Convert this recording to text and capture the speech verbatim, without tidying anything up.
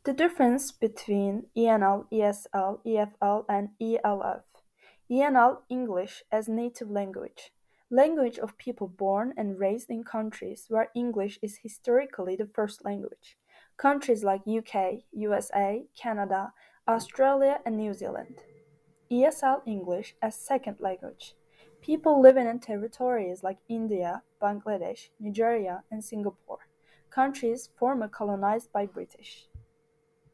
The difference between E N L, E S L, E F L, and E L F. E N L English as native language. Language of people born and raised in countries where English is historically the first language. Countries like U K, U S A, Canada, Australia, and New Zealand. E S L English as second language. People living in territories like India, Bangladesh, Nigeria, and Singapore, countries formerly colonized by British.